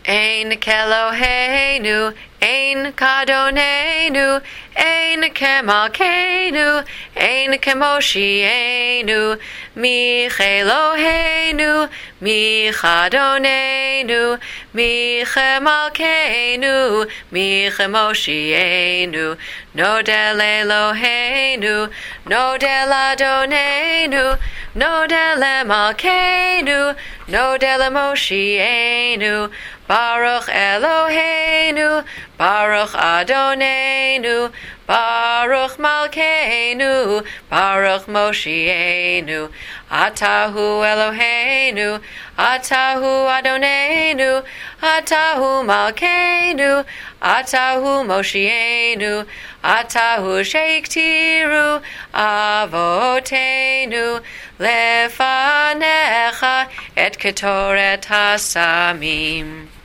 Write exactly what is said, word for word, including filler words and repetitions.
Ein Keloheinu, Ein Kadonenu, Ein Kemalkeinu, Ein Kemoshienu, Micheloheinu, Michadonenu, Michemalkeinu, Michemoshienu, Nodel Eloheinu, Nodel Adonenu, Nodel Malkeinu, Nodel Moshienu, Baruch Eloheinu, Baruch Adonenu, Baruch Malkeinu, Baruch Moshienu, Atahu Eloheinu, Atahu Adonenu, Atahu Malkeinu, Atahu Moshienu, Atahu Sheiktiru, Avotenu, Lefanecha et Ketoret Hasamim.